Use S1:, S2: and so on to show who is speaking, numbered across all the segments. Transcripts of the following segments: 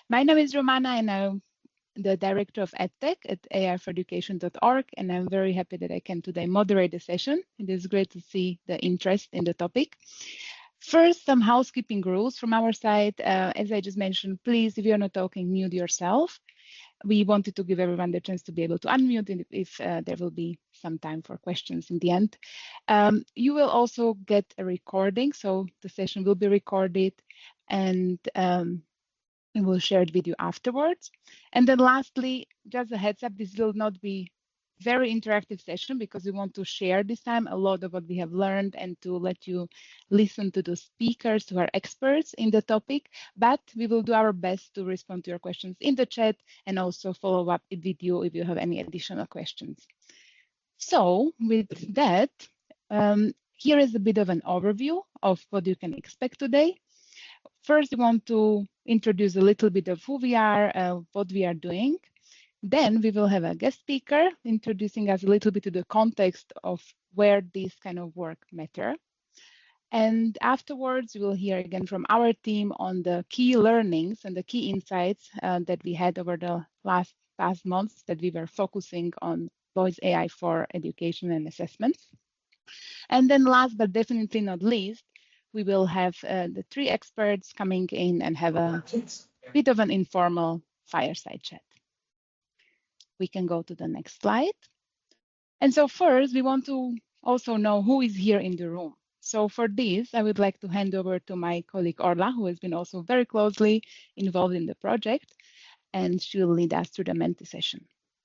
S1: My name is Romana, and I'm the Director of EdTech at aiforeducation.org, and I'm very happy that I can today moderate the session. It is great to see the interest in the topic. First, some housekeeping rules from our side. As I just mentioned, please, if you're not talking, mute yourself. We wanted to give everyone the chance to be able to unmute if there will be some time for questions in the end. You will also get a recording, so the session will be recorded, and we'll share it with you afterwards. And then lastly, just a heads up, this will not be very interactive session because we want to share this time a lot of what we have learned and to let you listen to the speakers who are experts in the topic, but we will do our best to respond to your questions in the chat and also follow up with you if you have any additional questions. So with that, here is a bit of an overview of what you can expect today. First, we want to introduce a little bit of who we are, what we are doing. Then we will have a guest speaker introducing us a little bit to the context of where this kind of work matter. And afterwards, we will hear again from our team on the key learnings and the key insights that we had over the past months that we were focusing on voice AI for education and assessment. And then last but definitely not least, we will have the three experts coming in and have a bit of an informal fireside chat. We can go to the next slide. And so first, we want to also know who is here in the room. So for this, I would like to hand over to my colleague Orla, who has been also very closely involved in the project, and she will lead us through the Menti session.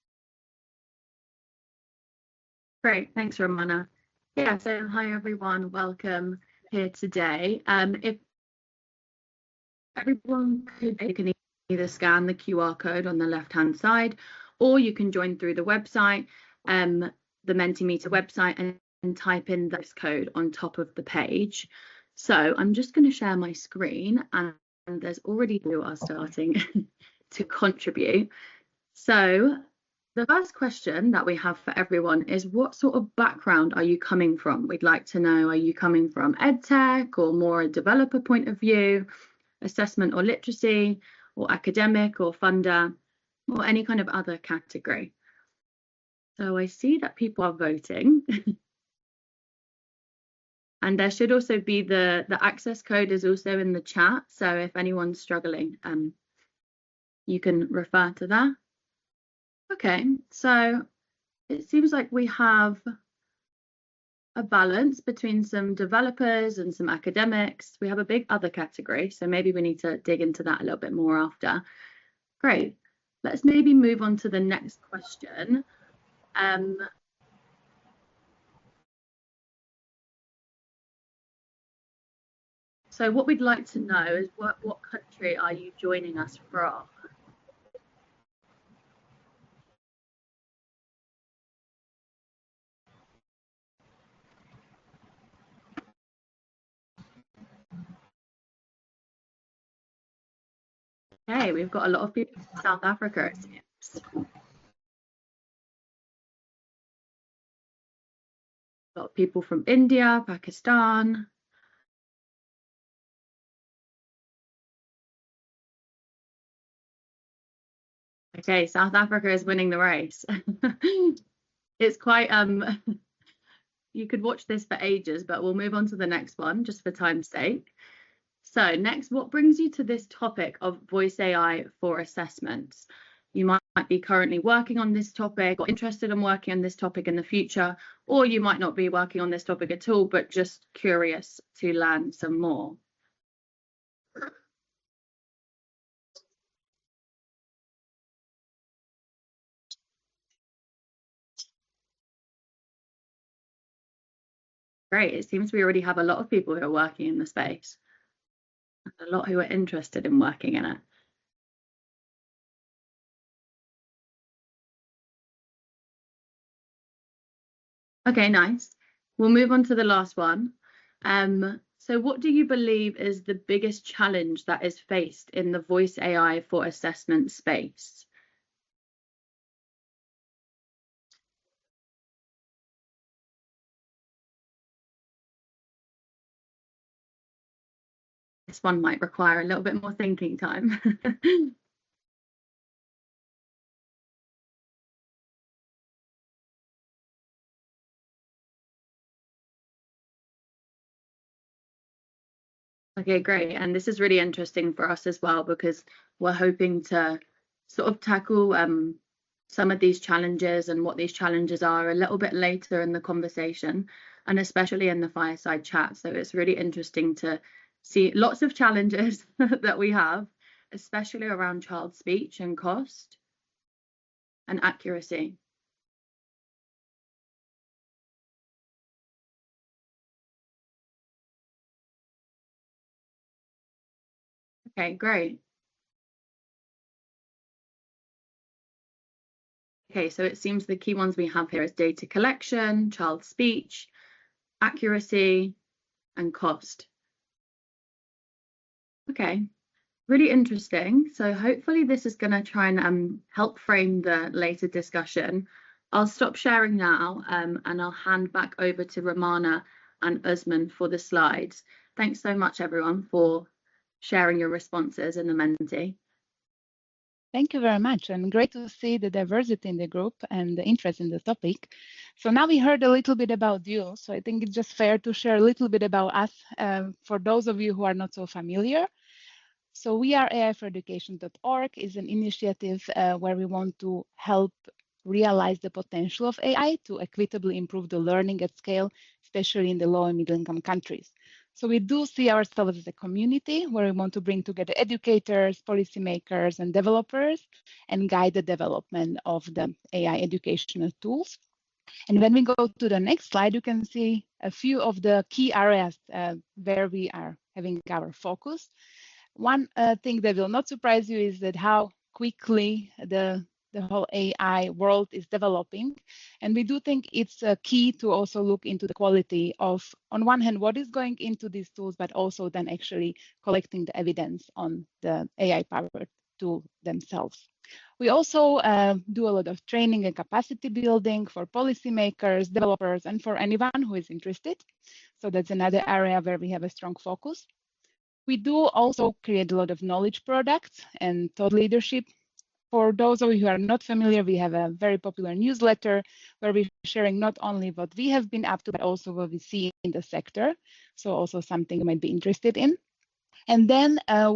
S2: Great, thanks, Romana. Yeah, so hi everyone, welcome here today. If everyone could, you can either scan the QR code on the left-hand side, or you can join through the website, the Mentimeter website, and type in this code on top of the page. So I'm just going to share my screen, and there's already people who are starting to contribute. So the first question that we have for everyone is, what sort of background are you coming from? We'd like to know, are you coming from EdTech or more a developer point of view, assessment or literacy, or academic or funder, or any kind of other category? So I see that people are voting. And there should also be the access code is also in the chat. So if anyone's struggling, you can refer to that. Okay, so it seems like we have a balance between some developers and some academics. We have a big other category, so maybe we need to dig into that a little bit more after. Great, let's maybe move on to the next question. So what we'd like to know is what country are you joining us from? Okay, we've got a lot of people from South Africa, it seems. A lot of people from India, Pakistan. Okay, South Africa is winning the race. It's quite, you could watch this for ages, but we'll move on to the next one just for time's sake. So next, what brings you to this topic of voice AI for assessments? You might be currently working on this topic or interested in working on this topic in the future, or you might not be working on this topic at all, but just curious to learn some more. Great, it seems we already have a lot of people who are working in the space, and a lot who are interested in working in it. Okay, nice. We'll move on to the last one. So what do you believe is the biggest challenge that is faced in the voice AI for assessment space? This one might require a little bit more thinking time. Okay, great. And this is really interesting for us as well, because we're hoping to sort of tackle some of these challenges and what these challenges are a little bit later in the conversation, and especially in the fireside chat. So it's really interesting to see lots of challenges that we have, especially around child speech and cost and accuracy. Okay, great. Okay, so it seems the key ones we have here is data collection, child speech, accuracy, and cost. Okay, really interesting. So hopefully this is going to try and help frame the later discussion. I'll stop sharing now and I'll hand back over to Romana and Usman for the slides. Thanks so much, everyone, for sharing your responses in the Menti.
S1: Thank you very much, and great to see the diversity in the group and the interest in the topic. So now we heard a little bit about you, so I think it's just fair to share a little bit about us for those of you who are not so familiar. So we are AI4Education.org is an initiative where we want to help realize the potential of AI to equitably improve the learning at scale, especially in the low and middle income countries. So we do see ourselves as a community where we want to bring together educators, policymakers, and developers and guide the development of the AI educational tools. And when we go to the next slide, you can see a few of the key areas where we are having our focus. One thing that will not surprise you is that how quickly the whole AI world is developing. And we do think it's key to also look into the quality of, on one hand, what is going into these tools, but also then actually collecting the evidence on the AI-powered tool themselves. We also do a lot of training and capacity building for policymakers, developers, and for anyone who is interested. So that's another area where we have a strong focus. We do also create a lot of knowledge products and thought leadership. For those of you who are not familiar, we have a very popular newsletter where we're sharing not only what we have been up to, but also what we see in the sector. So also something you might be interested in. And then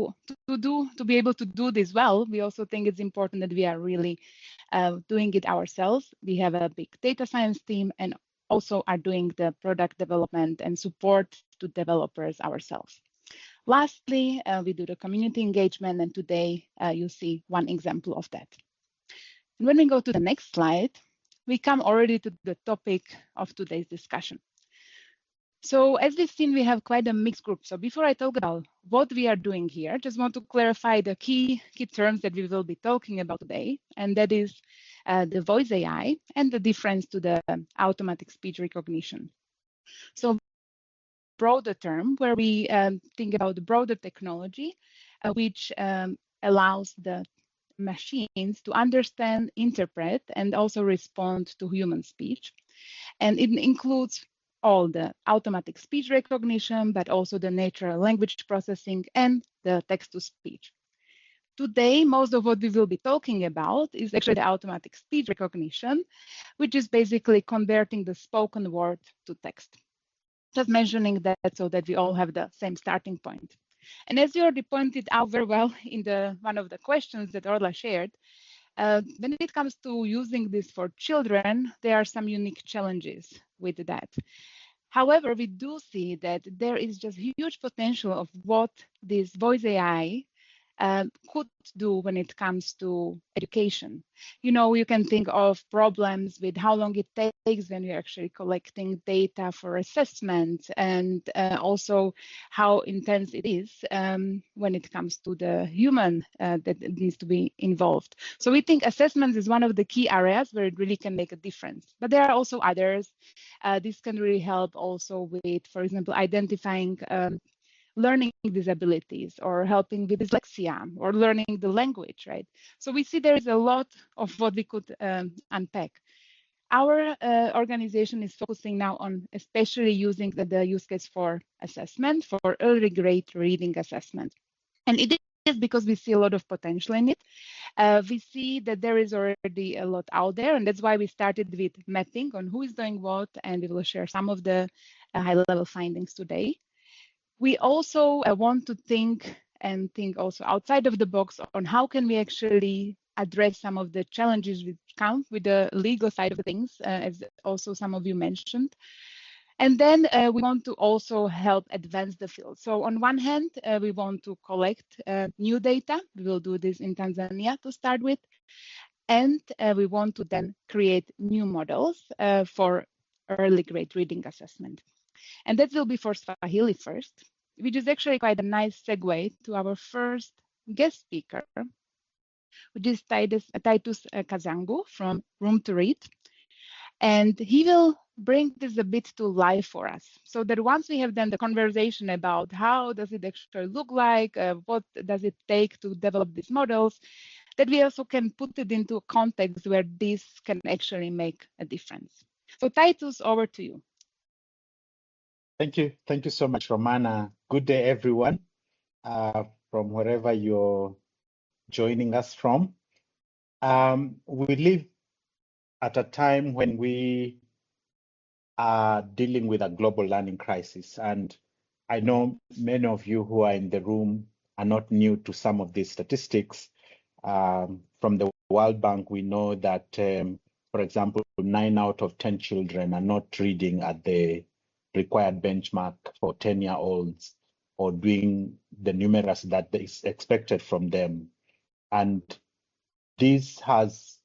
S1: to be able to do this well, we also think it's important that we are really doing it ourselves. We have a big data science team and also are doing the product development and support to developers ourselves. Lastly, we do the community engagement, and today you see one example of that. And when we go to the next slide, we come already to the topic of today's discussion. So as we've seen, we have quite a mixed group. So before I talk about what we are doing here, just want to clarify the key terms that we will be talking about today, and that is the voice AI and the difference to the automatic speech recognition. So broader term where we think about the broader technology, which allows the machines to understand, interpret, and also respond to human speech. And it includes all the automatic speech recognition, but also the natural language processing and the text-to-speech. Today, most of what we will be talking about is actually the automatic speech recognition, which is basically converting the spoken word to text. Just mentioning that so that we all have the same starting point. And as you already pointed out very well in one of the questions that Orla shared, when it comes to using this for children, there are some unique challenges with that. However, we do see that there is just huge potential of what this voice AI could do when it comes to education. You know, you can think of problems with how long it takes when you're actually collecting data for assessment, and also how intense it is when it comes to the human that needs to be involved. So we think assessment is one of the key areas where it really can make a difference. But there are also others. This can really help also with, for example, identifying learning disabilities or helping with dyslexia or learning the language, right? So we see there is a lot of what we could unpack. Our organization is focusing now on especially using the use case for assessment, for early grade reading assessment. And it is because we see a lot of potential in it. We see that there is already a lot out there, and that's why we started with mapping on who is doing what, and we will share some of the high-level findings today. We also want to think also outside of the box on how can we actually address some of the challenges which come with the legal side of things, as also some of you mentioned. And then we want to also help advance the field. So on one hand, we want to collect new data. We will do this in Tanzania to start with. And we want to then create new models for early grade reading assessment. And that will be for Swahili first, which is actually quite a nice segue to our first guest speaker, which is Titus Kazangu from Room to Read. And he will bring this a bit to life for us, so that once we have done the conversation about how does it actually look like, what does it take to develop these models, that we also can put it into a context where this can actually make a difference. So Titus, over to you.
S3: Thank you. Thank you so much, Romana. Good day, everyone, from wherever you're joining us from. We live at a time when we are dealing with a global learning crisis. And I know many of you who are in the room are not new to some of these statistics. From the World Bank, we know that, for example, 9 out of 10 children are not reading at the required benchmark for 10-year-olds or doing the numerous that is expected from them. And this has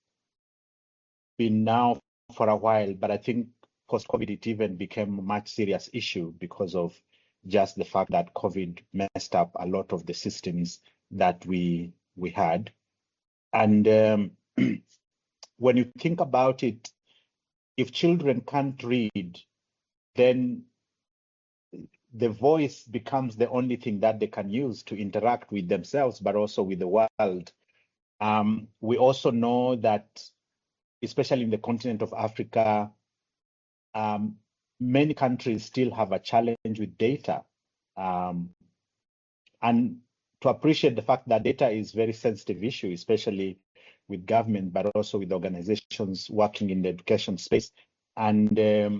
S3: been now for a while, but I think post-COVID, it even became a much serious issue because of just the fact that COVID messed up a lot of the systems that we had. And when you think about it, if children can't read, then the voice becomes the only thing that they can use to interact with themselves, but also with the world. We also know that, especially in the continent of Africa, many countries still have a challenge with data. And to appreciate the fact that data is a very sensitive issue, especially with government, but also with organizations working in the education space. And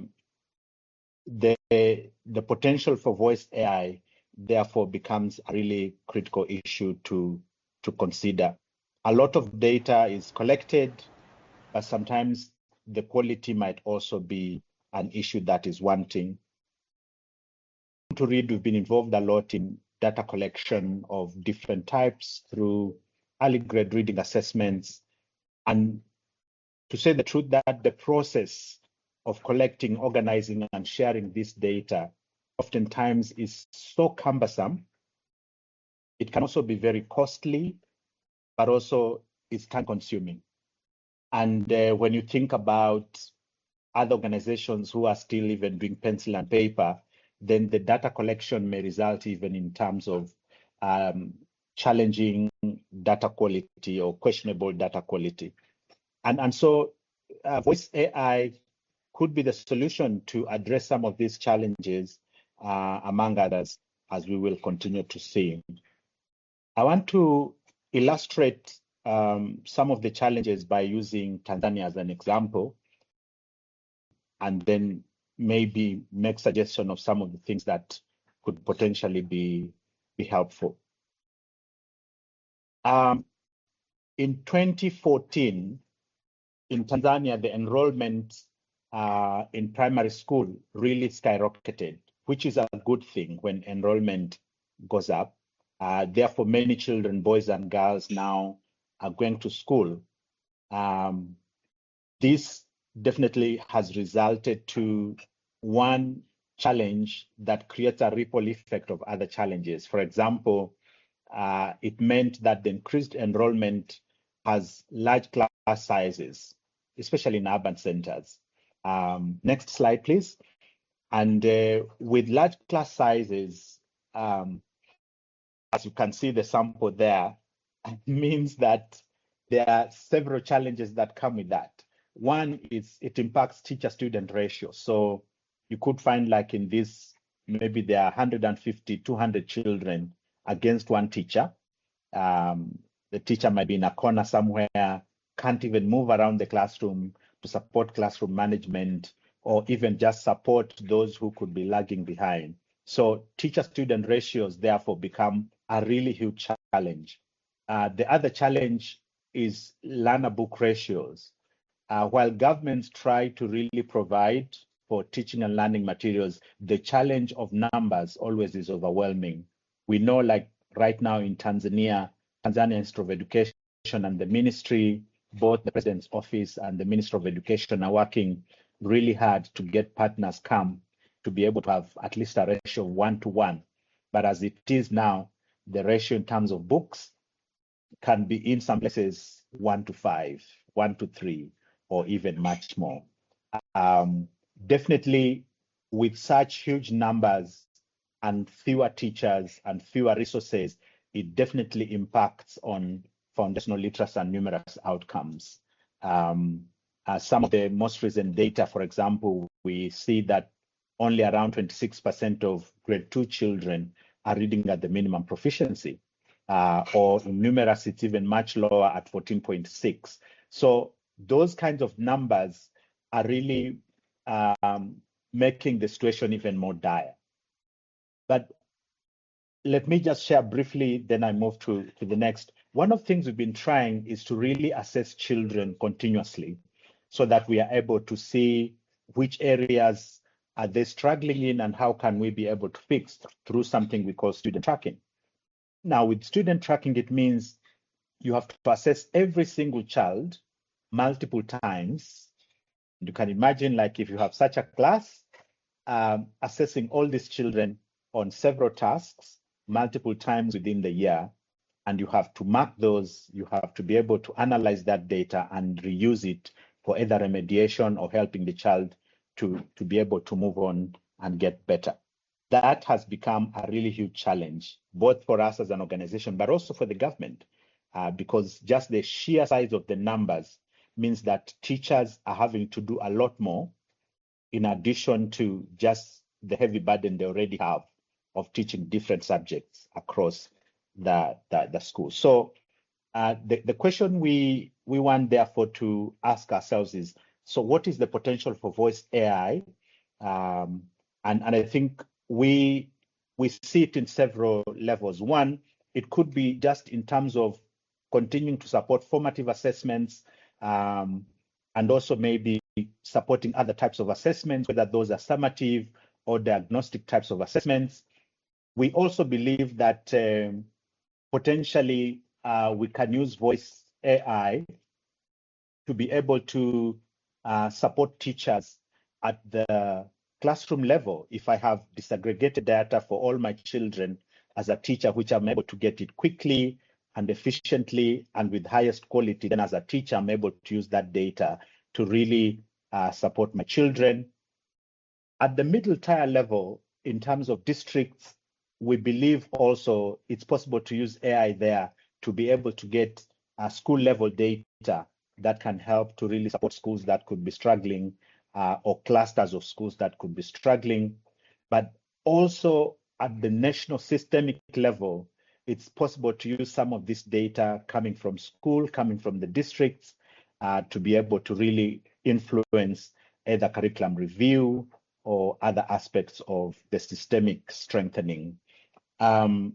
S3: the potential for voice AI, therefore, becomes a really critical issue to consider. A lot of data is collected, but sometimes the quality might also be an issue that is wanting. To read, we've been involved a lot in data collection of different types through early grade reading assessments. And to say the truth, that the process of collecting, organizing, and sharing this data oftentimes is so cumbersome. It can also be very costly, but also it's time consuming. And when you think about other organizations who are still even doing pencil and paper, then the data collection may result even in terms of challenging data quality or questionable data quality. And so voice AI could be the solution to address some of these challenges, among others, as we will continue to see. I want to illustrate some of the challenges by using Tanzania as an example, and then maybe make suggestion of some of the things that could potentially be helpful. In 2014, in Tanzania, the enrollment in primary school really skyrocketed, which is a good thing when enrollment goes up. Therefore, many children, boys and girls, now are going to school. This definitely has resulted to one challenge that creates a ripple effect of other challenges. For example, it meant that the increased enrollment has large class sizes, especially in urban centers. Next slide, please. And with large class sizes, as you can see the sample there, it means that there are several challenges that come with that. One is it impacts teacher-student ratio. So you could find, like in this, maybe there are 150, 200 children against one teacher. The teacher might be in a corner somewhere, can't even move around the classroom to support classroom management, or even just support those who could be lagging behind. So teacher-student ratios therefore become a really huge challenge. The other challenge is learner book ratios. While governments try to really provide for teaching and learning materials, the challenge of numbers always is overwhelming. We know, like right now in Tanzania Institute of Education and the ministry, both the President's office and the Ministry of Education are working really hard to get partners come to be able to have at least a ratio of 1-to-1. But as it is now, the ratio in terms of books can be in some places 1-to-5, 1-to-3, or even much more. Definitely, with such huge numbers and fewer teachers and fewer resources, it definitely impacts on foundational literacy and numerous outcomes. Some of the most recent data, for example, we see that only around 26% of grade 2 children are reading at the minimum proficiency, or in numeracy, it's even much lower at 14.6. So those kinds of numbers are really making the situation even more dire. But let me just share briefly, then I move to the next. One of the things we've been trying is to really assess children continuously so that we are able to see which areas are they struggling in and how can we be able to fix through something we call student tracking. Now, with student tracking, it means you have to assess every single child multiple times. You can imagine, like, if you have such a class, assessing all these children on several tasks multiple times within the year, and you have to mark those. You have to be able to analyze that data and reuse it for either remediation or helping the child to be able to move on and get better. That has become a really huge challenge, both for us as an organization, but also for the government, because just the sheer size of the numbers means that teachers are having to do a lot more in addition to just the heavy burden they already have of teaching different subjects across the school. So the question we want therefore to ask ourselves is, so what is the potential for voice AI? And I think we see it in several levels. One, it could be just in terms of continuing to support formative assessments, and also maybe supporting other types of assessments, whether those are summative or diagnostic types of assessments. We also believe that potentially we can use voice AI to be able to support teachers at the classroom level. If I have disaggregated data for all my children as a teacher, which I'm able to get it quickly and efficiently and with highest quality, then as a teacher, I'm able to use that data to really support my children. At the middle tier level, in terms of districts, we believe also it's possible to use AI there to be able to get school level data that can help to really support schools that could be struggling, or clusters of schools that could be struggling. But also at the national systemic level, it's possible to use some of this data coming from school, coming from the districts, to be able to really influence either curriculum review or other aspects of the systemic strengthening. In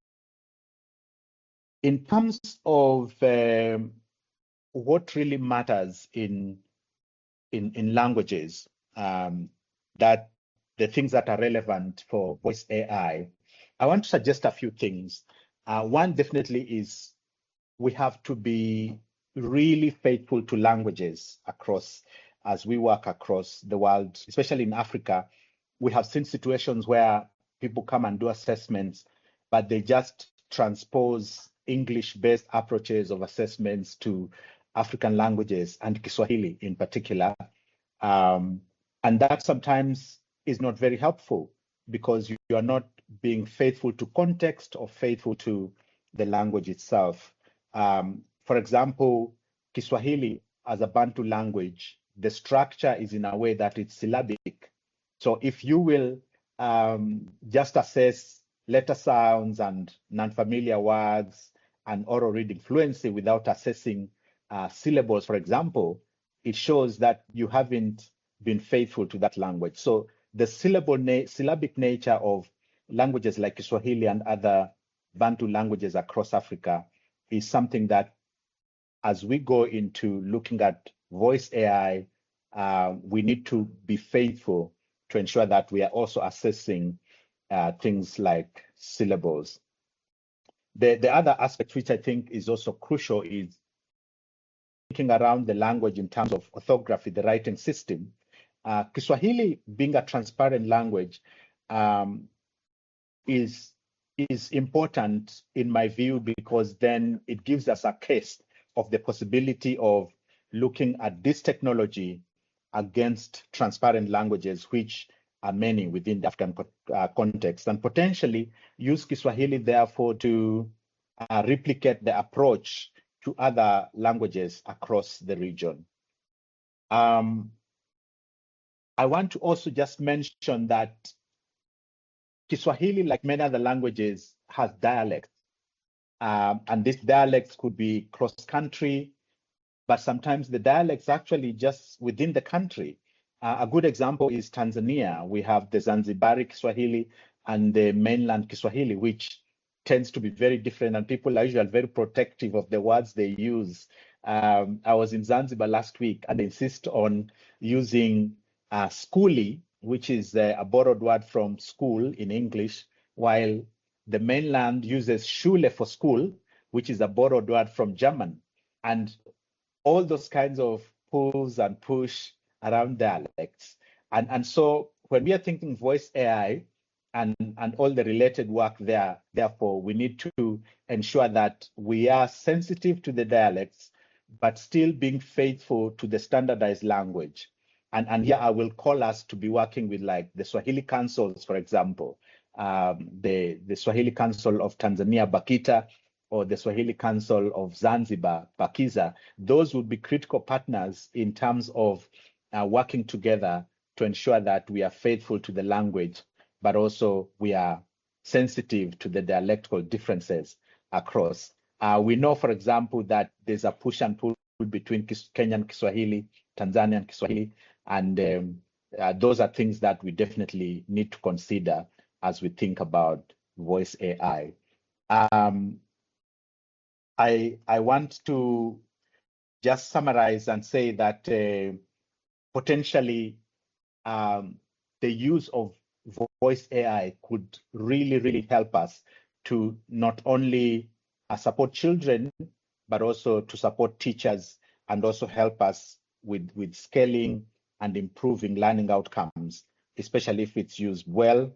S3: terms of what really matters in languages, that the things that are relevant for voice AI, I want to suggest a few things. One definitely is we have to be really faithful to languages across, as we work across the world, especially in Africa. We have seen situations where people come and do assessments, but they just transpose English-based approaches of assessments to African languages and Kiswahili in particular. And that sometimes is not very helpful because you are not being faithful to context or faithful to the language itself. For example, Kiswahili as a Bantu language, the structure is in a way that it's syllabic. So if you will just assess letter sounds and non-familiar words and oral reading fluency without assessing syllables, for example, it shows that you haven't been faithful to that language. So the syllabic nature of languages like Kiswahili and other Bantu languages across Africa is something that, as we go into looking at voice AI, we need to be faithful to ensure that we are also assessing things like syllables. The other aspect, which I think is also crucial, is thinking around the language in terms of orthography, the writing system. Kiswahili, being a transparent language, is important in my view, because then it gives us a case of the possibility of looking at this technology against transparent languages, which are many within the African context, and potentially use Kiswahili, therefore, to replicate the approach to other languages across the region. I want to also just mention that Kiswahili, like many other languages, has dialects. And these dialects could be cross-country, but sometimes the dialects actually just within the country. A good example is Tanzania. We have the Zanzibari Kiswahili and the mainland Kiswahili, which tends to be very different, and people are usually very protective of the words they use. I was in Zanzibar last week, and they insist on using skuli, which is a borrowed word from school in English, while the mainland uses Schule for school, which is a borrowed word from German. And all those kinds of pulls and push around dialects. And so when we are thinking voice AI and all the related work there, therefore, we need to ensure that we are sensitive to the dialects, but still being faithful to the standardized language. And here I will call us to be working with, like, the Swahili councils, for example, the Swahili Council of Tanzania, BAKITA, or the Swahili Council of Zanzibar, BAKIZA. Those would be critical partners in terms of working together to ensure that we are faithful to the language, but also we are sensitive to the dialectal differences across. We know, for example, that there's a push and pull between Kenyan Kiswahili, Tanzanian Kiswahili, and those are things that we definitely need to consider as we think about voice AI. I want to just summarize and say that potentially the use of voice AI could really help us to not only support children, but also to support teachers, and also help us with scaling and improving learning outcomes, especially if it's used well,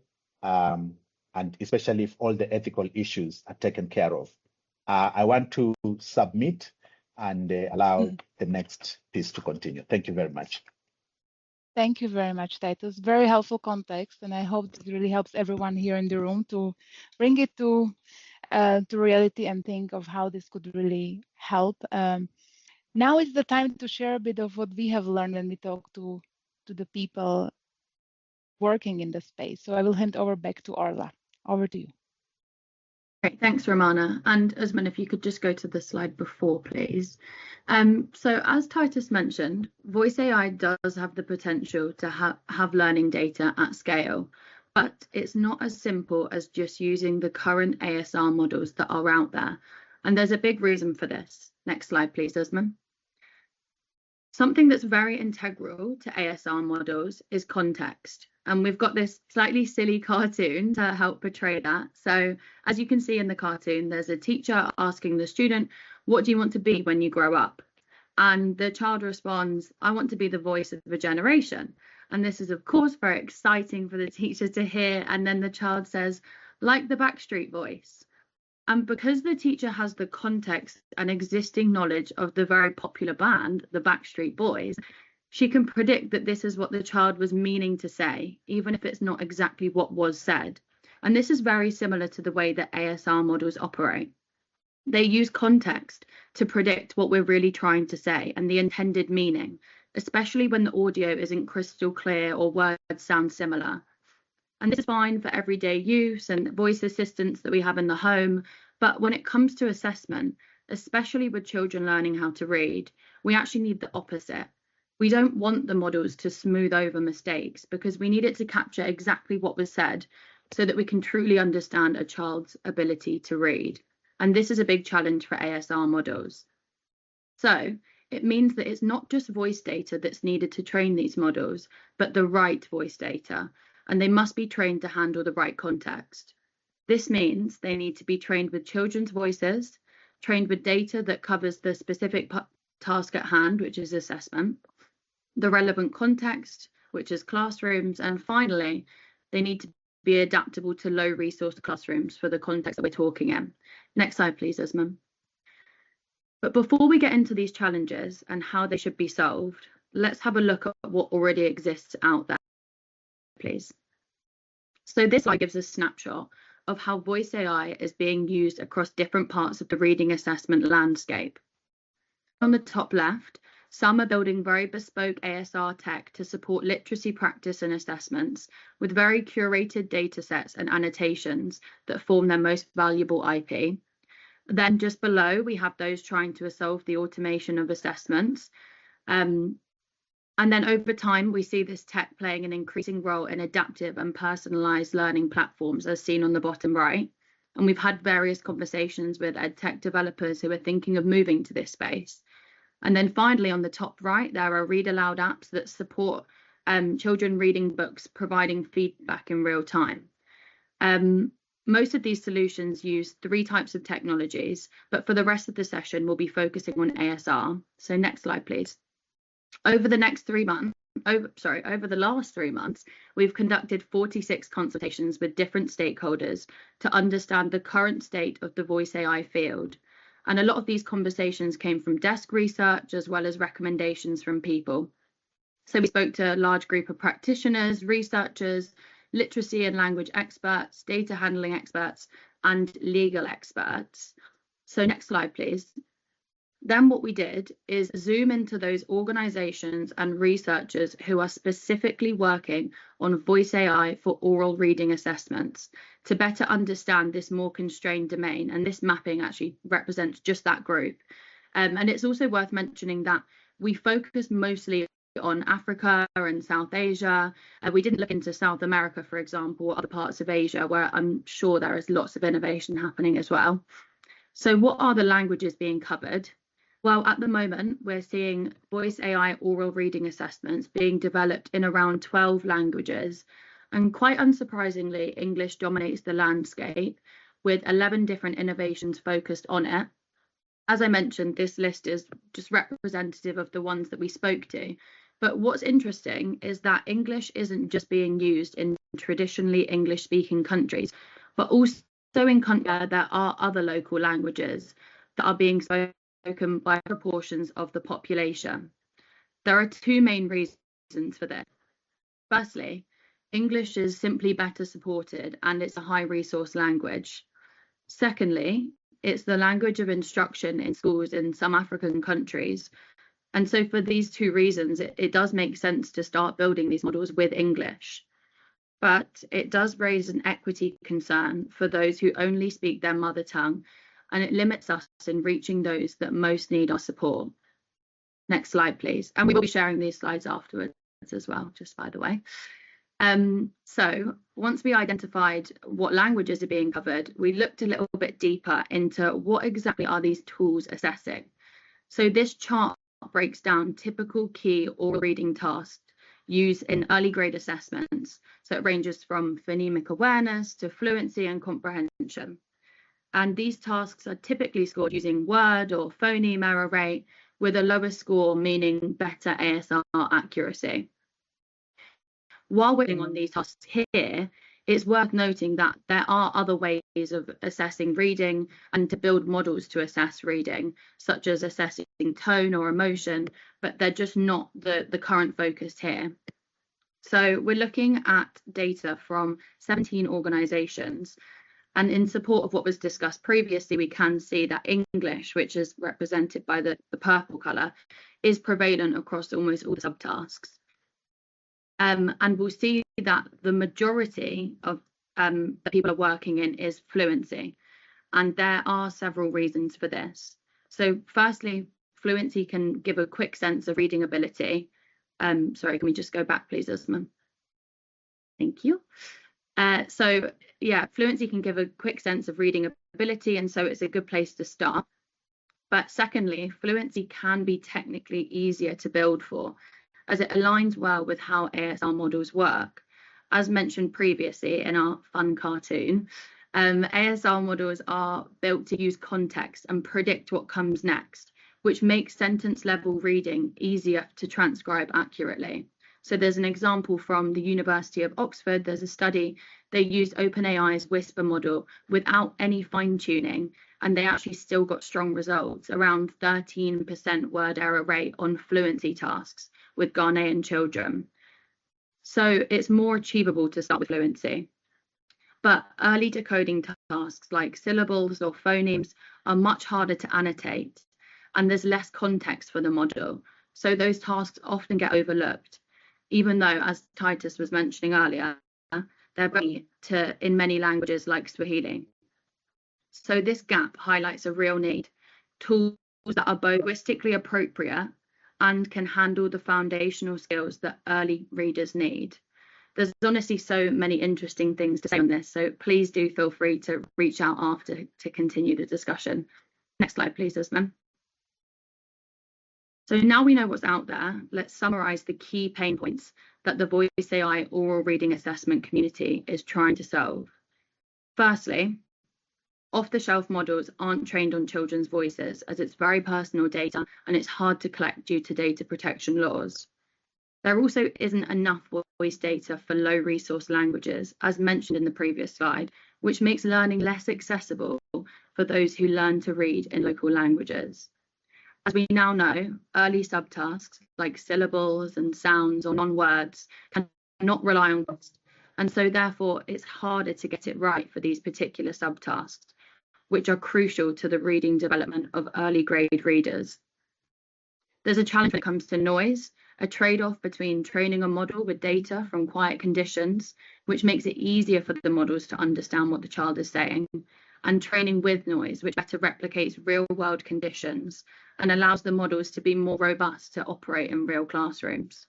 S3: and especially if all the ethical issues are taken care of. I want to submit and allow the next piece to continue. Thank you very much.
S1: Thank you very much, Titus. Very helpful context, and I hope it really helps everyone here in the room to bring it to reality and think of how this could really help. Now is the time to share a bit of what we have learned when we talk to the people working in the space. So I will hand over back to Orla. Over to you.
S2: Great, thanks, Romana. And Usman, if you could just go to the slide before, please. So as Titus mentioned, voice AI does have the potential to have learning data at scale, but it's not as simple as just using the current ASR models that are out there. And there's a big reason for this. Next slide, please, Usman. Something that's very integral to ASR models is context. And we've got this slightly silly cartoon to help portray that. So as you can see in the cartoon, there's a teacher asking the student, what do you want to be when you grow up? And the child responds, I want to be the voice of a generation. And this is, of course, very exciting for the teacher to hear. And then the child says, like the Backstreet Boys. And because the teacher has the context and existing knowledge of the very popular band, the Backstreet Boys, she can predict that this is what the child was meaning to say, even if it's not exactly what was said. And this is very similar to the way that ASR models operate. They use context to predict what we're really trying to say and the intended meaning, especially when the audio isn't crystal clear or words sound similar. And this is fine for everyday use and voice assistants that we have in the home. But when it comes to assessment, especially with children learning how to read, we actually need the opposite. We don't want the models to smooth over mistakes because we need it to capture exactly what was said so that we can truly understand a child's ability to read. And this is a big challenge for ASR models. So it means that it's not just voice data that's needed to train these models, but the right voice data, and they must be trained to handle the right context. This means they need to be trained with children's voices, trained with data that covers the specific task at hand, which is assessment, the relevant context, which is classrooms, and finally, they need to be adaptable to low resource classrooms for the context that we're talking in. Next slide, please, Esma. But before we get into these challenges and how they should be solved, let's have a look at what already exists out there, please. So this slide gives a snapshot of how voice AI is being used across different parts of the reading assessment landscape. On the top left, some are building very bespoke ASR tech to support literacy practice and assessments with very curated data sets and annotations that form their most valuable IP. Then just below, we have those trying to solve the automation of assessments. And then over time, we see this tech playing an increasing role in adaptive and personalized learning platforms, as seen on the bottom right. And we've had various conversations with EdTech developers who are thinking of moving to this space. And then finally, on the top right, there are read aloud apps that support children reading books, providing feedback in real time. Most of these solutions use 3 types of technologies, but for the rest of the session, we'll be focusing on ASR. So next slide, please. Over the last 3 months, we've conducted 46 consultations with different stakeholders to understand the current state of the voice AI field. And a lot of these conversations came from desk research as well as recommendations from people. So we spoke to a large group of practitioners, researchers, literacy and language experts, data handling experts, and legal experts. So next slide, please. Then what we did is zoom into those organizations and researchers who are specifically working on voice AI for oral reading assessments to better understand this more constrained domain. And this mapping actually represents just that group. And it's also worth mentioning that we focus mostly on Africa and South Asia. We didn't look into South America, for example, or other parts of Asia, where I'm sure there is lots of innovation happening as well. So what are the languages being covered? Well, at the moment, we're seeing voice AI oral reading assessments being developed in around 12 languages. And quite unsurprisingly, English dominates the landscape with 11 different innovations focused on it. As I mentioned, this list is just representative of the ones that we spoke to. But what's interesting is that English isn't just being used in traditionally English-speaking countries, but also in countries where there are other local languages that are being spoken by proportions of the population. There are 2 main reasons for this. Firstly, English is simply better supported and it's a high resource language. Secondly, it's the language of instruction in schools in some African countries. And so for these 2 reasons, it does make sense to start building these models with English. But it does raise an equity concern for those who only speak their mother tongue, and it limits us in reaching those that most need our support. Next slide, please. And we will be sharing these slides afterwards as well, just by the way. So once we identified what languages are being covered, we looked a little bit deeper into what exactly are these tools assessing. So this chart breaks down typical key oral reading tasks used in early grade assessments. So it ranges from phonemic awareness to fluency and comprehension. And these tasks are typically scored using word or phoneme error rate, with a lower score meaning better ASR accuracy. While we're working on these tasks here, it's worth noting that there are other ways of assessing reading and to build models to assess reading, such as assessing tone or emotion, but they're just not the current focus here. So we're looking at data from 17 organizations. And in support of what was discussed previously, we can see that English, which is represented by the purple colour, is prevalent across almost all the subtasks. And we'll see that the majority of the people are working in is fluency. And there are several reasons for this. So firstly, fluency can give a quick sense of reading ability, Sorry, can we just go back, please, Usman? Thank you. So yeah, fluency can give a quick sense of reading ability, and so it's a good place to start. But secondly, fluency can be technically easier to build for, as it aligns well with how ASR models work. As mentioned previously in our fun cartoon, ASR models are built to use context and predict what comes next, which makes sentence level reading easier to transcribe accurately. So there's an example from the University of Oxford. There's a study. They used OpenAI's Whisper model without any fine tuning, and they actually still got strong results, around 13% word error rate on fluency tasks with Ghanaian children. So it's more achievable to start with fluency. But early decoding tasks like syllables or phonemes are much harder to annotate, and there's less context for the model. So those tasks often get overlooked, even though, as Titus was mentioning earlier, they're ready in many languages like Swahili. So this gap highlights a real need, tools that are both linguistically appropriate and can handle the foundational skills that early readers need. There's honestly so many interesting things to say on this, so please do feel free to reach out after to continue the discussion. Next slide, please, Usman. So now we know what's out there, let's summarize the key pain points that the Voice AI oral reading assessment community is trying to solve. Firstly, off-the-shelf models aren't trained on children's voices, as it's very personal data and it's hard to collect due to data protection laws. There also isn't enough voice data for low resource languages, as mentioned in the previous slide, which makes learning less accessible for those who learn to read in local languages. As we now know, early subtasks like syllables and sounds or non-words cannot rely on text, and so therefore it's harder to get it right for these particular subtasks, which are crucial to the reading development of early grade readers. There's a challenge when it comes to noise, a trade-off between training a model with data from quiet conditions, which makes it easier for the models to understand what the child is saying, and training with noise, which better replicates real-world conditions and allows the models to be more robust to operate in real classrooms.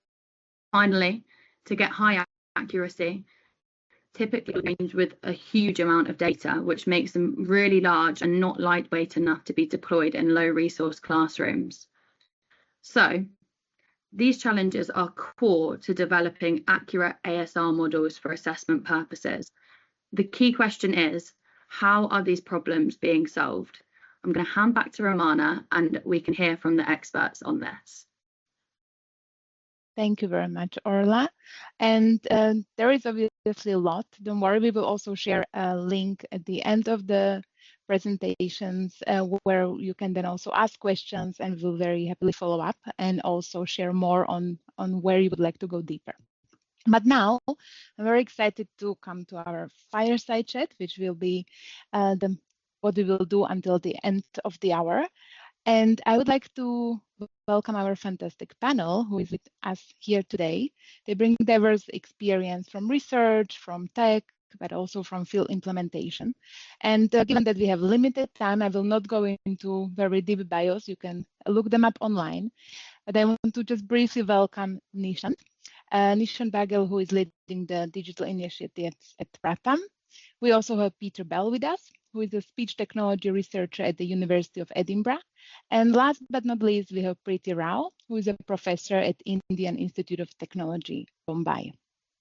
S2: Finally, to get high accuracy, typically trained with a huge amount of data, which makes them really large and not lightweight enough to be deployed in low-resource classrooms. So, these challenges are core to developing accurate ASR models for assessment purposes. The key question is, how are these problems being solved? I'm going to hand back to Romana and we can hear from the experts on this.
S1: Thank you very much, Orla. And there is obviously a lot. Don't worry, we will also share a link at the end of the presentations where you can then also ask questions, and we'll very happily follow up and also share more on where you would like to go deeper. But now I'm very excited to come to our fireside chat, which will be what we will do until the end of the hour. And I would like to welcome our fantastic panel who is with us here today. They bring diverse experience from research, from tech, but also from field implementation. And given that we have limited time, I will not go into very deep bios. You can look them up online. But I want to just briefly welcome Nishant. Nishant Bagel, who is leading the digital initiatives at Pratham. We also have Peter Bell with us, who is a speech technology researcher at the University of Edinburgh. And last but not least, we have Preeti Rao, who is a professor at Indian Institute of Technology, Mumbai.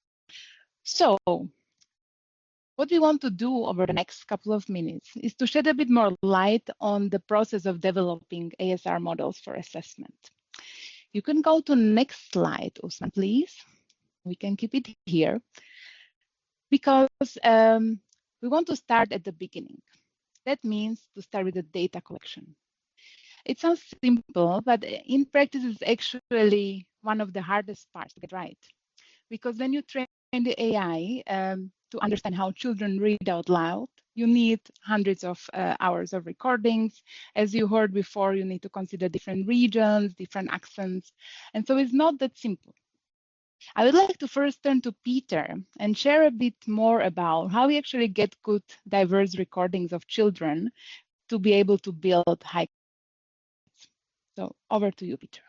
S1: So, what we want to do over the next couple of minutes is to shed a bit more light on the process of developing ASR models for assessment. You can go to next slide, Usman, please. We can keep it here because we want to start at the beginning. That means to start with the data collection. It sounds simple, but in practice, it's actually one of the hardest parts to get right. Because when you train the AI to understand how children read out loud, you need hundreds of hours of recordings. As you heard before, you need to consider different regions, different accents. And so it's not that simple. I would like to first turn to Peter and share a bit more about how we actually get good, diverse recordings of children to be able to build high. So over to you, Peter.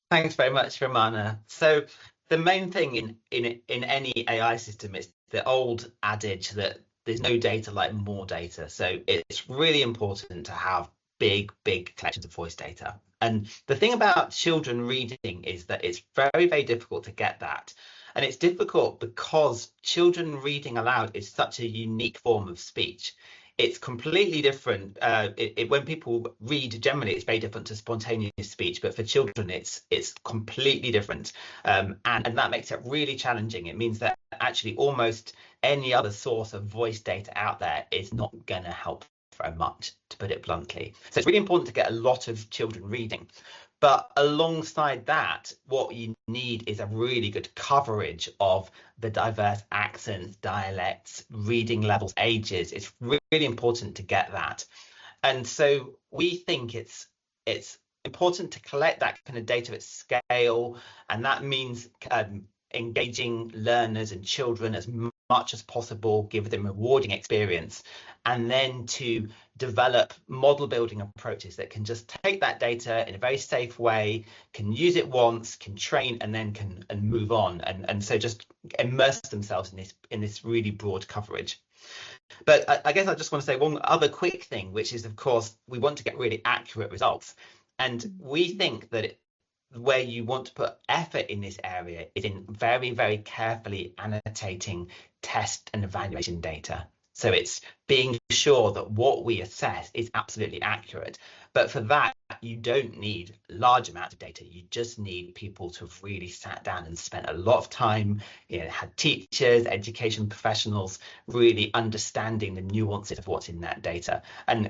S4: Thanks very much, Romana. So the main thing in any AI system is the old adage that there's no data like more data. So it's really important to have big collections of voice data. And the thing about children reading is that it's very difficult to get that. And it's difficult because children reading aloud is such a unique form of speech. It's completely different. When people read, generally, it's very different to spontaneous speech, but for children, it's completely different, and that makes it really challenging. It means that actually almost any other source of voice data out there is not going to help very much, to put it bluntly. So it's really important to get a lot of children reading. But alongside that, what you need is a really good coverage of the diverse accents, dialects, reading levels, ages. It's really important to get that. And so we think it's important to collect that kind of data at scale, and that means engaging learners and children as much as possible, give them a rewarding experience, and then to develop model building approaches that can just take that data in a very safe way, can use it once, can train, and then can move on, and so just immerse themselves in this really broad coverage. But I guess I just want to say one other quick thing, which is, of course, we want to get really accurate results. And we think that where you want to put effort in this area is in very carefully annotating test and evaluation data. So it's being sure that what we assess is absolutely accurate. But for that, you don't need large amounts of data. You just need people to have really sat down and spent a lot of time, had teachers, education professionals really understanding the nuances of what's in that data, and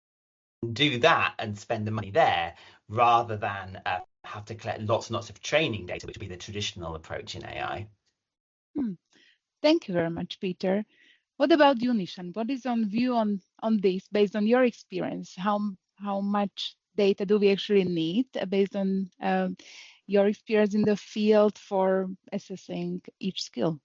S4: do that and spend the money there rather than have to collect lots and lots of training data, which would be the traditional approach in AI.
S1: Thank you very much, Peter. What about you, Nishan? What is your view on this based on your experience? How much data do we actually need based on your experience in the field for assessing each skill?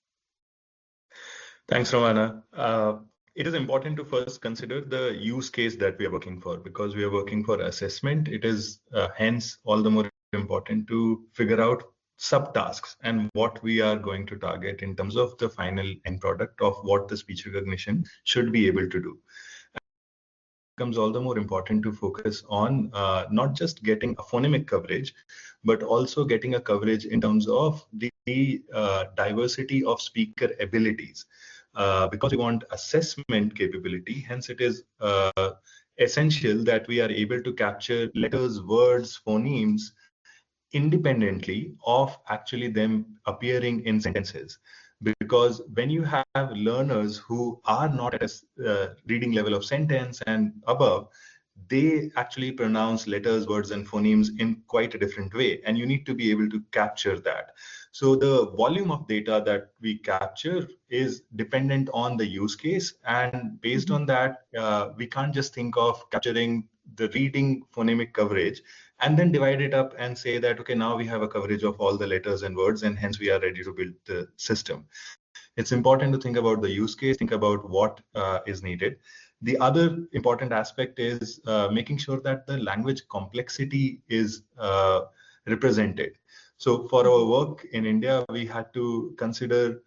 S5: Thanks, Romana. It is important to first consider the use case that we are working for, because we are working for assessment. It is hence all the more important to figure out subtasks and what we are going to target in terms of the final end product of what the speech recognition should be able to do. It becomes all the more important to focus on not just getting a phonemic coverage, but also getting a coverage in terms of the diversity of speaker abilities. Because we want assessment capability, hence it is essential that we are able to capture letters, words, phonemes independently of actually them appearing in sentences. Because when you have learners who are not at a reading level of sentence and above, they actually pronounce letters, words, and phonemes in quite a different way, and you need to be able to capture that. So the volume of data that we capture is dependent on the use case, and based on that, we can't just think of capturing the reading phonemic coverage and then divide it up and say that, okay, now we have a coverage of all the letters and words, and hence we are ready to build the system. It's important to think about the use case, think about what is needed. The other important aspect is making sure that the language complexity is represented. So for our work in India, we had to consider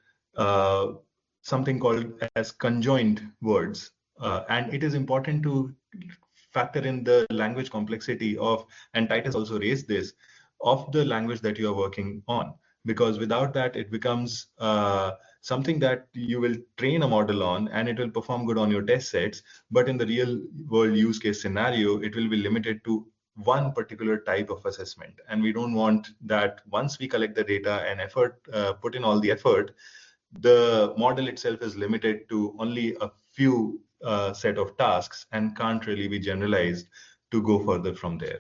S5: something called as conjoined words. And it is important to factor in the language complexity of, and Titus also raised this, of the language that you are working on. Because without that, it becomes something that you will train a model on and it will perform good on your test sets. But in the real world use case scenario, it will be limited to one particular type of assessment. And we don't want that once we collect the data and put in all the effort, the model itself is limited to only a few set of tasks and can't really be generalized to go further from there.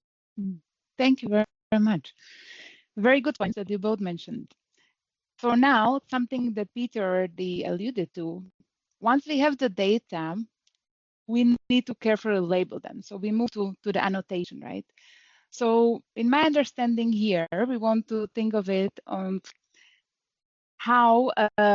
S1: Thank you very much. Very good points that you both mentioned. For now, something that Peter already alluded to, once we have the data, we need to carefully label them. So we move to the annotation, right? So in my understanding here, we want to think of it on how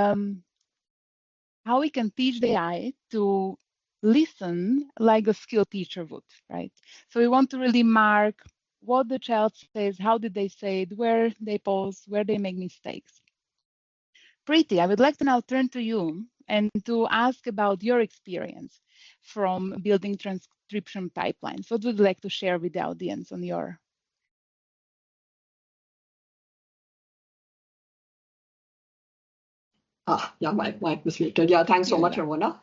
S1: we can teach the AI to listen like a skilled teacher would, right? So we want to really mark what the child says, how did they say it, where they pause, where they make mistakes. Preeti, I would like to now turn to you and to ask about your experience from building transcription pipelines. What would you like to share with the audience on your?
S6: Yeah, my mic was muted. Yeah, thanks so much,
S1: Yeah.
S6: Ramona.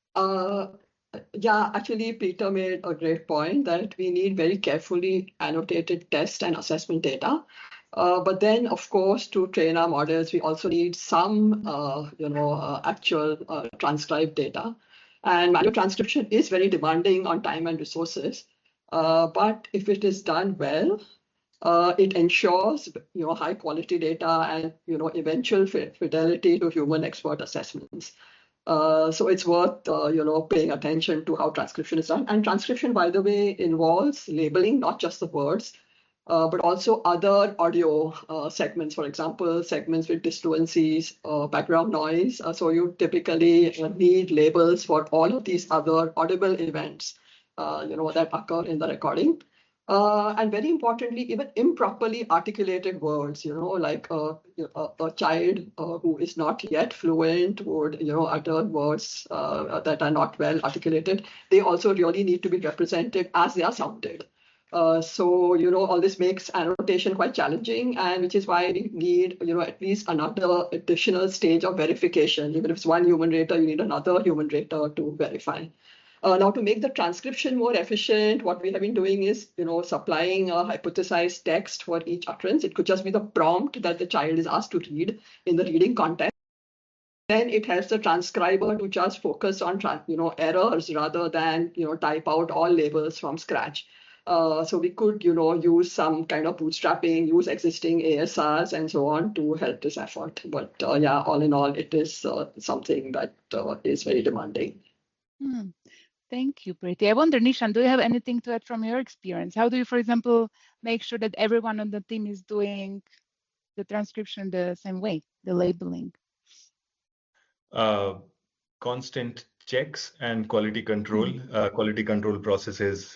S6: Yeah, actually, Peter made a great point that we need very carefully annotated test and assessment data. But then, of course, to train our models, we also need some, actual transcribed data. And manual transcription is very demanding on time and resources. But if it is done well, it ensures, high quality data and, eventual fidelity to human expert assessments. So it's worth, paying attention to how transcription is done. And transcription, by the way, involves labeling, not just the words, but also other audio segments, for example, segments with disfluencies, background noise. So you typically need labels for all of these other audible events, that occur in the recording. And very importantly, even improperly articulated words, like a child who is not yet fluent would, utter words that are not well articulated. They also really need to be represented as they are sounded. So, all this makes annotation quite challenging, and which is why we need, at least another additional stage of verification. Even if it's one human rater, you need another human rater to verify. Now, to make the transcription more efficient, what we have been doing is, supplying a hypothesized text for each utterance. It could just be the prompt that the child is asked to read in the reading context. Then it helps the transcriber to just focus on, errors rather than, type out all labels from scratch. So we could, use some kind of bootstrapping, use existing ASRs and so on to help this effort. But yeah, all in all, it is something that is very demanding.
S1: Thank you, Preeti. I wonder, Nishan, do you have anything to add from your experience? How do you, for example, make sure that everyone on the team is doing the transcription the same way, the labeling?
S5: Constant checks and quality control. Quality control processes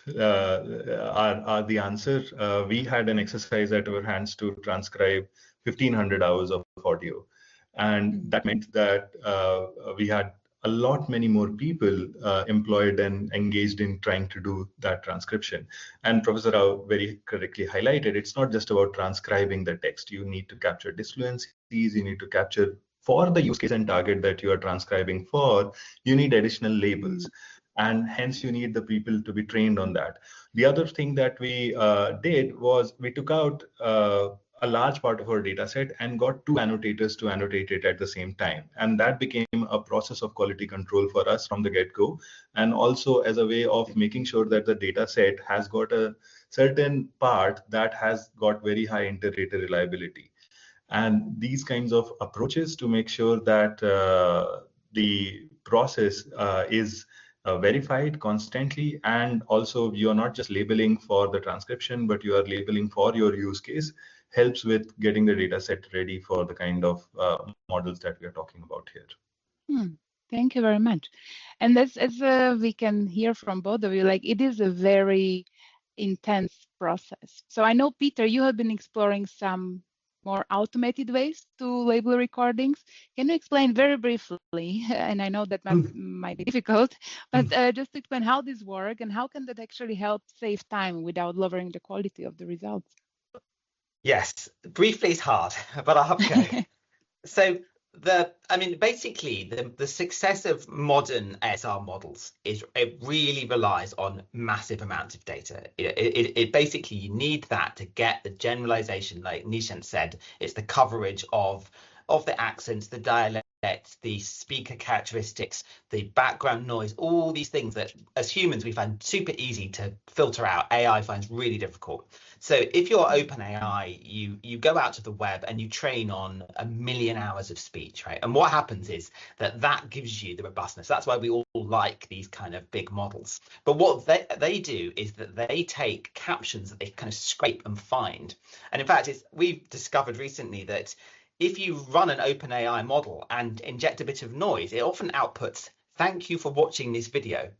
S5: are the answer. We had an exercise at our hands to transcribe 1,500 hours of audio. And that meant that we had many more people employed and engaged in trying to do that transcription. And Professor Rao very correctly highlighted, it's not just about transcribing the text. You need to capture disfluencies, you need to capture, for the use case and target that you are transcribing for, you need additional labels. And hence you need the people to be trained on that. The other thing that we did was we took out a large part of our data set and got 2 annotators to annotate it at the same time. And that became a process of quality control for us from the get-go, and also as a way of making sure that the data set has got a certain part that has got very high inter-rater reliability. And these kinds of approaches to make sure that the process is verified constantly, and also you are not just labeling for the transcription, but you are labeling for your use case, helps with getting the data set ready for the kind of models that we are talking about here.
S1: Thank you very much. And as we can hear from both of you, like it is a very intense process. So I know, Peter, you have been exploring some more automated ways to label recordings. Can you explain very briefly, and I know that might be difficult, but just to explain how this works and how can that actually help save time without lowering the quality of the results?
S4: Yes, briefly is hard, but I'll have to go. So basically the success of modern ASR models is it really relies on massive amounts of data. It basically, you need that to get the generalization, like Nishan said. It's the coverage of the accents, the dialect, the speaker characteristics, the background noise, all these things that as humans we find super easy to filter out, AI finds really difficult. So if you're OpenAI, you go out to the web and you train on 1 million hours of speech, right? And what happens is that gives you the robustness. That's why we all like these kind of big models. But what they do is that they take captions that they kind of scrape and find. And in fact, we've discovered recently that if you run an OpenAI model and inject a bit of noise, it often outputs, "Thank you for watching this video."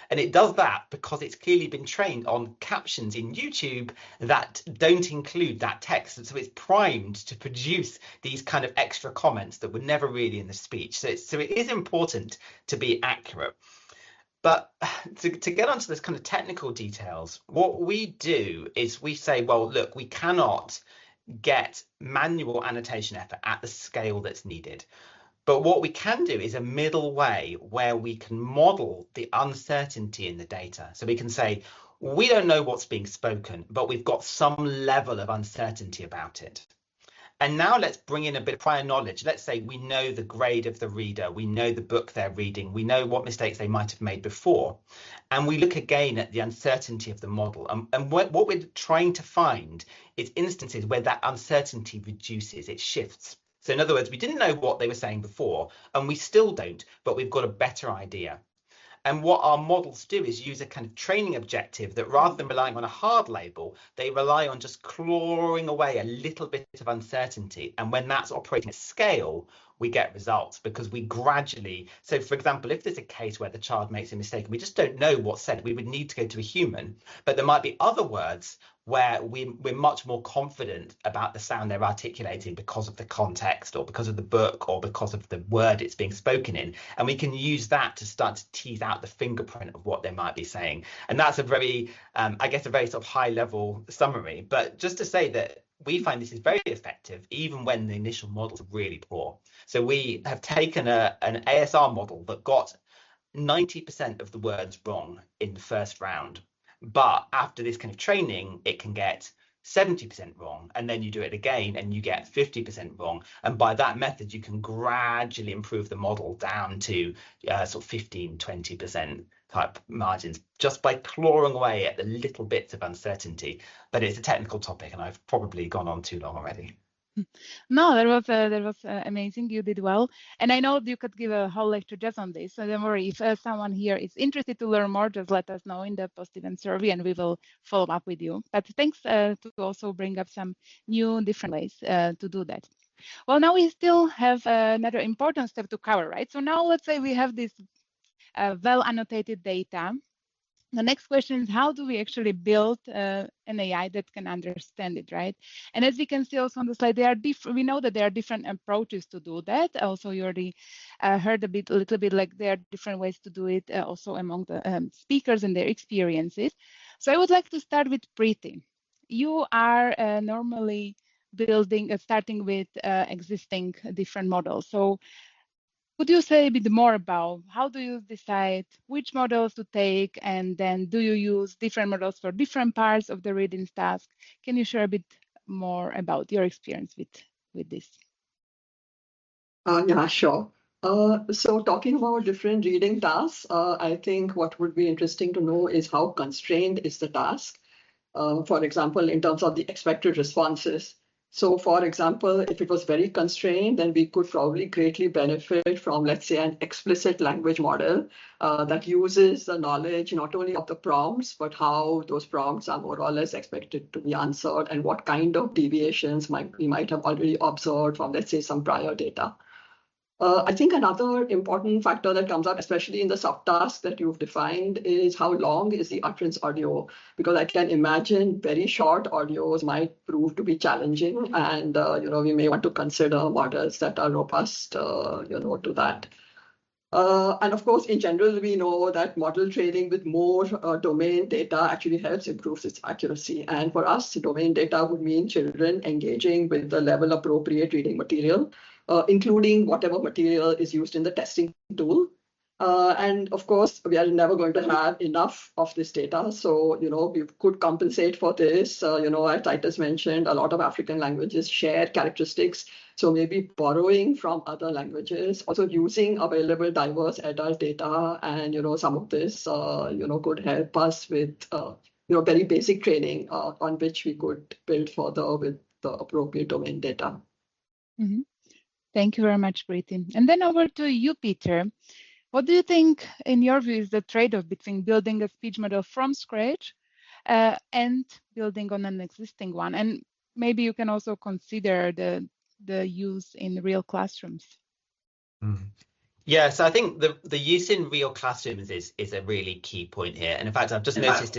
S4: And it does that because it's clearly been trained on captions in YouTube that don't include that text. So it's primed to produce these kind of extra comments that were never really in the speech. So it is important to be accurate. But to get onto this kind of technical details, what we do is we say, well, look, we cannot get manual annotation effort at the scale that's needed. But what we can do is a middle way where we can model the uncertainty in the data. So we can say, we don't know what's being spoken, but we've got some level of uncertainty about it. And now let's bring in a bit of prior knowledge. Let's say we know the grade of the reader, we know the book they're reading, we know what mistakes they might have made before. And we look again at the uncertainty of the model. And what we're trying to find is instances where that uncertainty reduces, it shifts. So in other words, we didn't know what they were saying before, and we still don't, but we've got a better idea. And what our models do is use a kind of training objective that rather than relying on a hard label, they rely on just clawing away a little bit of uncertainty. And when that's operating at scale, we get results because we gradually. So, for example, if there's a case where the child makes a mistake, we just don't know what's said, we would need to go to a human. But there might be other words where we're much more confident about the sound they're articulating because of the context or because of the book or because of the word it's being spoken in. And we can use that to start to tease out the fingerprint of what they might be saying. And that's a very, I guess, a very sort of high level summary. But just to say that we find this is very effective, even when the initial models are really poor. So we have taken an ASR model that got 90% of the words wrong in the first round. But after this kind of training, it can get 70% wrong. And then you do it again and you get 50% wrong. And by that method, you can gradually improve the model down to sort of 15, 20% type margins just by clawing away at the little bits of uncertainty. But it's a technical topic and I've probably gone on too long already.
S1: No, that was amazing. You did well, and I know you could give a whole lecture just on this. So don't worry. If someone here is interested to learn more, just let us know in the post-event survey, and we will follow up with you. But thanks to also bring up some new, different ways to do that. Well, now we still have another important step to cover, right? So now let's say we have this well annotated data. The next question is, how do we actually build an AI that can understand it, right? And as we can see also on the slide, we know that there are different approaches to do that. Also, you already heard a little bit like there are different ways to do it also among the speakers and their experiences. So I would like to start with Preeti. You are normally starting with existing different models. So could you say a bit more about how do you decide which models to take, and then do you use different models for different parts of the reading task? Can you share a bit more about your experience with this?
S6: Yeah, sure. So talking about different reading tasks, I think what would be interesting to know is how constrained is the task. For example, in terms of the expected responses. So for example, if it was very constrained, then we could probably greatly benefit from, let's say, an explicit language model that uses the knowledge not only of the prompts, but how those prompts are more or less expected to be answered and what kind of deviations we might have already observed from, let's say, some prior data. I think another important factor that comes up, especially in the subtask that you've defined, is how long is the utterance audio? Because I can imagine very short audios might prove to be challenging, and we may want to consider models that are robust, to that. And of course, in general, we know that model training with more domain data actually helps improve its accuracy. And for us, domain data would mean children engaging with the level appropriate reading material, including whatever material is used in the testing tool. And of course, we are never going to have enough of this data. So, we could compensate for this. As Titus mentioned, a lot of African languages share characteristics. So maybe borrowing from other languages, also using available diverse adult data. And, some of this, could help us with, very basic training on which we could build further with the appropriate domain data.
S1: Mm-hmm. Thank you very much, Preeti. And then over to you, Peter. What do you think, in your view, is the trade-off between building a speech model from scratch and building on an existing one? And maybe you can also consider the use in real classrooms.
S4: Yeah, so I think the use in real classrooms is a really key point here. And in fact, I've just noticed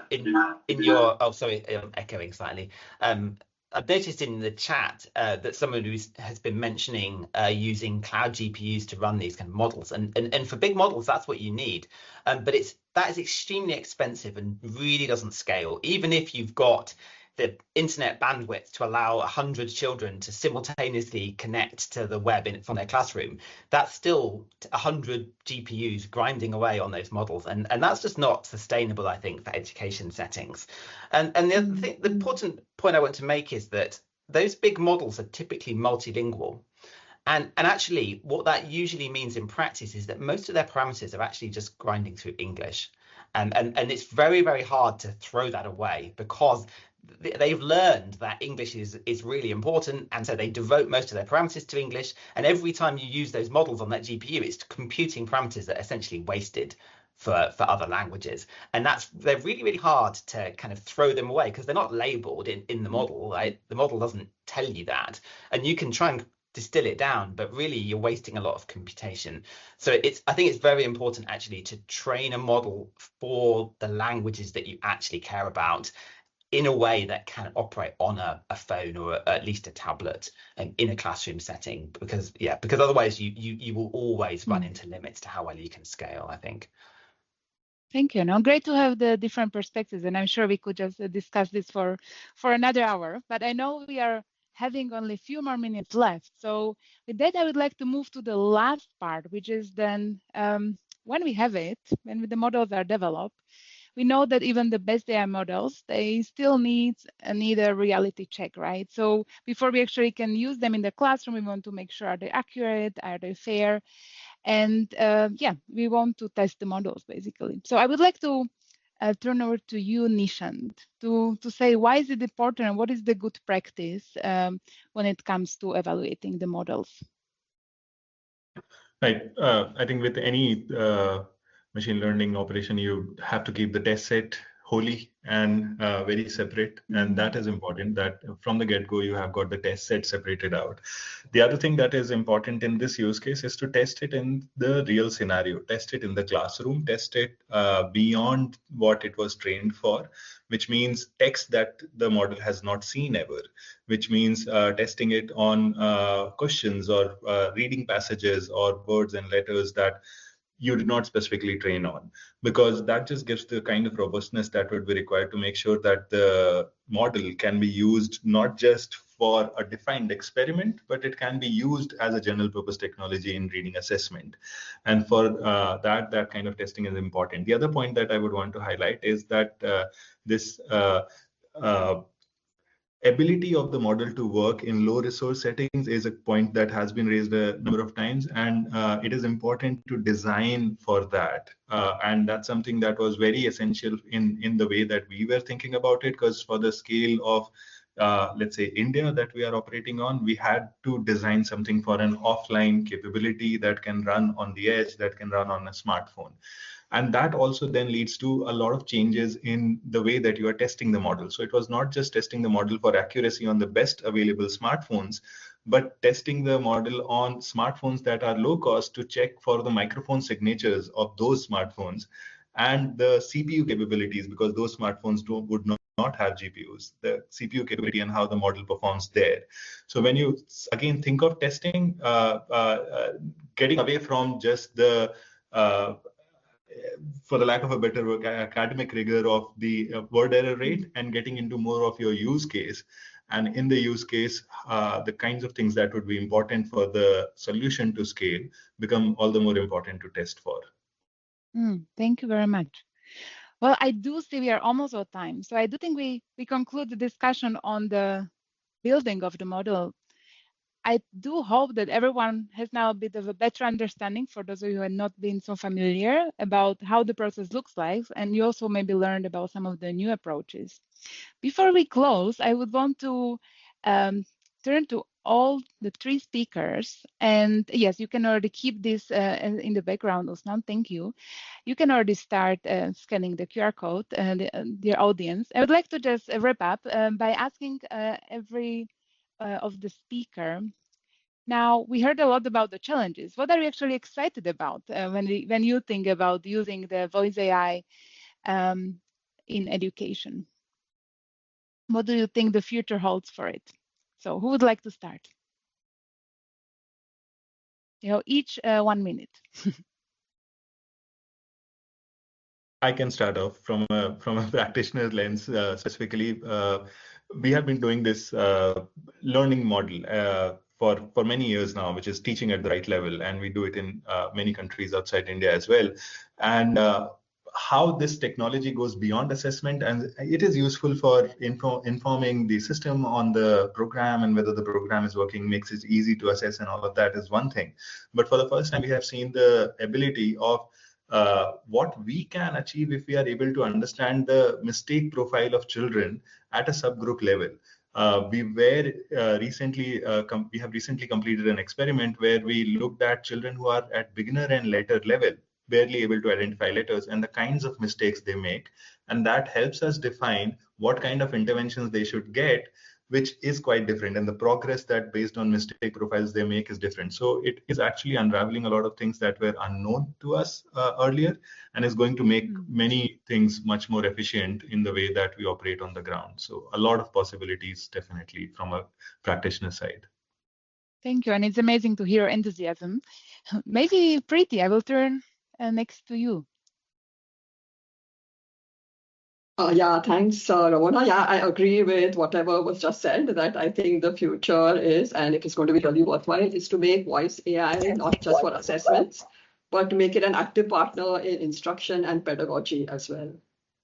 S4: in your sorry, I'm echoing slightly. I've noticed in the chat that someone has been mentioning using cloud GPUs to run these kind of models, and for big models, that's what you need. But that is extremely expensive and really doesn't scale, even if you've got the internet bandwidth to allow 100 children to simultaneously connect to the web from their classroom. That's still 100 GPUs grinding away on those models, and that's just not sustainable, I think, for education settings. And the other thing, the important point I want to make is that those big models are typically multilingual. And actually, what that usually means in practice is that most of their parameters are actually just grinding through English. And it's very, very hard to throw that away, because they've learned that English is really important, and so they devote most of their parameters to English. And every time you use those models on that GPU, it's computing parameters that are essentially wasted for other languages. And they're really, really hard to kind of throw them away, because they're not labeled in the model, right? The model doesn't tell you that. And you can try and distill it down, but really you're wasting a lot of computation. So I think it's very important actually to train a model for the languages that you actually care about, in a way that can operate on a phone or at least a tablet in a classroom setting, because otherwise you will always run into limits to how well you can scale, I think.
S1: Thank you. No, great to have the different perspectives, and I'm sure we could just discuss this for another hour, but I know we are having only a few more minutes left. So with that, I would like to move to the last part, which is then when we have it, when the models are developed, we know that even the best AI models, they still need a reality check, right? So before we actually can use them in the classroom, we want to make sure, are they accurate, are they fair? And yeah, we want to test the models basically. So I would like to turn over to you, Nishant, to say why is it important and what is the good practice when it comes to evaluating the models?
S5: Right. I think with any machine learning operation, you have to keep the test set holy and very separate. And that is important, that from the get-go, you have got the test set separated out. The other thing that is important in this use case is to test it in the real scenario, test it in the classroom, test it beyond what it was trained for, which means text that the model has not seen ever, which means testing it on questions or reading passages or words and letters that you did not specifically train on, because that just gives the kind of robustness that would be required to make sure that the model can be used not just for a defined experiment, but it can be used as a general purpose technology in reading assessment. And for that kind of testing is important. The other point that I would want to highlight is that this ability of the model to work in low resource settings is a point that has been raised a number of times, and it is important to design for that. And that's something that was very essential in the way that we were thinking about it, because for the scale of let's say India that we are operating on, we had to design something for an offline capability that can run on the edge, that can run on a smartphone. And that also then leads to a lot of changes in the way that you are testing the model. So it was not just testing the model for accuracy on the best available smartphones, but testing the model on smartphones that are low cost to check for the microphone signatures of those smartphones and the CPU capabilities, because those smartphones would not have GPUs, the CPU capability and how the model performs there. So when you again think of testing, getting away from just the for the lack of a better word, academic rigor of the word error rate, and getting into more of your use case. And in the use case, the kinds of things that would be important for the solution to scale become all the more important to test for.
S1: Thank you very much. Well, I do see we are almost out of time. So I do think we conclude the discussion on the building of the model. I do hope that everyone has now a bit of a better understanding, for those of you who have not been so familiar, about how the process looks like, and you also maybe learned about some of the new approaches. Before we close, I would want to turn to all the three speakers, and yes, you can already keep this in the background, Usman, thank you. You can already start scanning the QR code, dear audience. I would like to just wrap up by asking every of the speaker Now, we heard a lot about the challenges. What are you actually excited about when you think about using the voice AI in education? What do you think the future holds for it? So who would like to start? Each 1 minute.
S5: I can start off from a practitioner's lens. Specifically, we have been doing this learning model for many years now, which is teaching at the right level, and we do it in many countries outside India as well. And how this technology goes beyond assessment, and it is useful for informing the system on the program and whether the program is working, makes it easy to assess, and all of that is one thing. But for the first time, we have seen the ability of what we can achieve if we are able to understand the mistake profile of children at a subgroup level. We have recently completed an experiment where we looked at children who are at beginner and letter level, barely able to identify letters, and the kinds of mistakes they make. And that helps us define what kind of interventions they should get, which is quite different. And the progress that based on mistake profiles they make is different. So it is actually unraveling a lot of things that were unknown to us earlier, and is going to make many things much more efficient in the way that we operate on the ground. So a lot of possibilities, definitely, from a practitioner side.
S1: Thank you. And it's amazing to hear enthusiasm. Maybe Preeti, I will turn next to you.
S6: Yeah, thanks, Ramona. Yeah, I agree with whatever was just said, that I think the future is, and it is going to be really worthwhile, is to make voice AI not just for assessments, but to make it an active partner in instruction and pedagogy as well.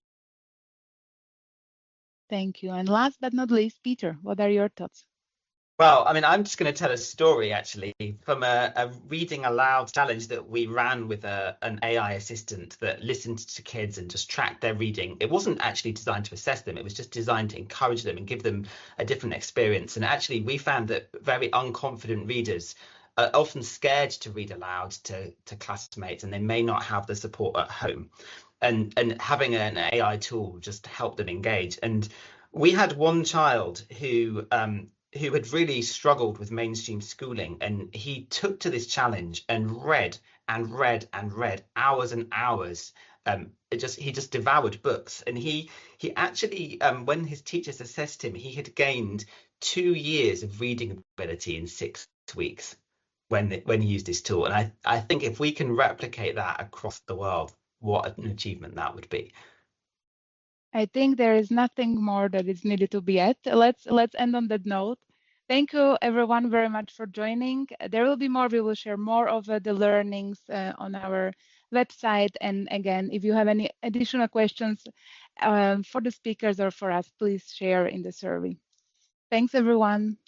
S1: Thank you. And last but not least, Peter, what are your thoughts?
S4: Well, I mean, I'm just going to tell a story, actually, from a reading aloud challenge that we ran with an AI assistant that listened to kids and just tracked their reading. It wasn't actually designed to assess them. It was just designed to encourage them and give them a different experience. And actually, we found that very unconfident readers are often scared to read aloud to classmates, and they may not have the support at home. And having an AI tool just helped them engage. And we had one child who had really struggled with mainstream schooling, and he took to this challenge and read and read and read hours and hours. He just devoured books, and he actually, when his teachers assessed him, he had gained 2 years of reading ability in 6 weeks when he used this tool. And I think if we can replicate that across the world, what an achievement that would be.
S1: I think there is nothing more that is needed to be added. Let's end on that note. Thank you everyone very much for joining. There will be more. We will share more of the learnings on our website. And again, if you have any additional questions for the speakers or for us, please share in the survey. Thanks everyone.